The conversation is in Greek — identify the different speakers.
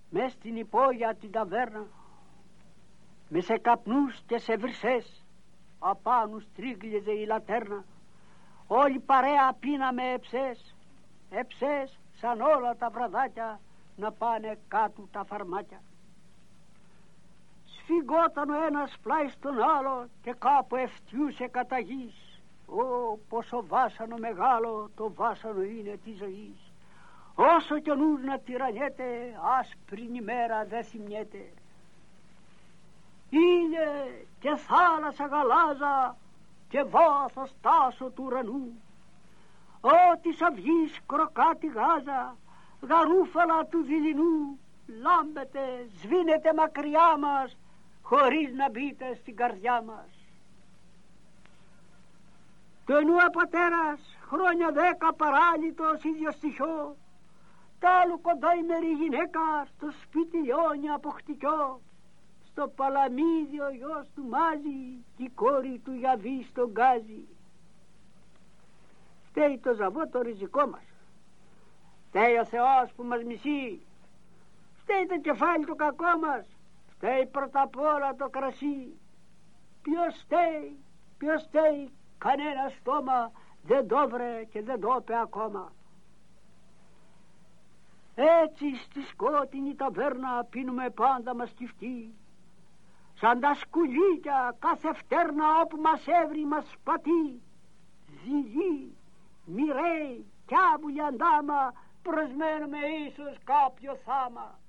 Speaker 1: μες στην υπόγεια την ταβέρνα, με σε καπνούς και σε βρυσές, απάνω στρίγκλιζε η λατέρνα. Όλη παρέα πίναμε εψές σαν όλα τα βραδάκια να πάνε κάτω τα φαρμάκια. Σφιγγόταν ο ένας πλάι στον άλλο και κάπου ευτιούσε κατά γης. Ω, πόσο βάσανο μεγάλο το βάσανο είναι της ζωής. Όσο κι ο νους να τυραννιέται, άσπρη ημέρα δε θυμιέται. Ήλιε και θάλασσα γαλάζα και βάθος τάσο του ουρανού, ό,τι αυγής κροκάτη γάζα, γαρούφαλα του δειλινού, λάμπετε, σβήνετε μακριά μας, χωρίς να μπείτε στην καρδιά μας. Το εννοώ πατέρας, χρόνια 10 παράλυτος ίδιο στοιχείο, τ' άλλου κοντά ημερή γυναίκα, στο σπίτι λιώνει από χτυκιό, στο παλαμίδι ο γιος του μάζει κι η κόρη του γιαβεί στον γκάζι. Φταίει το ζαβό το ριζικό μας, φταίει ο Θεός που μας μισεί, φταίει το κεφάλι το κακό μας, φταίει πρώτα απ' όλα το κρασί. Ποιος φταίει, κανένα στόμα δεν το βρε και δεν το είπε ακόμα. Έτσι στη σκότεινη ταβέρνα πίνουμε πάντα μας κυφτή, σαν τα σκουλίκια κάθε φτέρνα όπου μας έβρι μας πατεί. Ζυγή, μοιραίοι κι άβουλοι αντάμα, προσμένουμε ίσως κάποιο θάμα.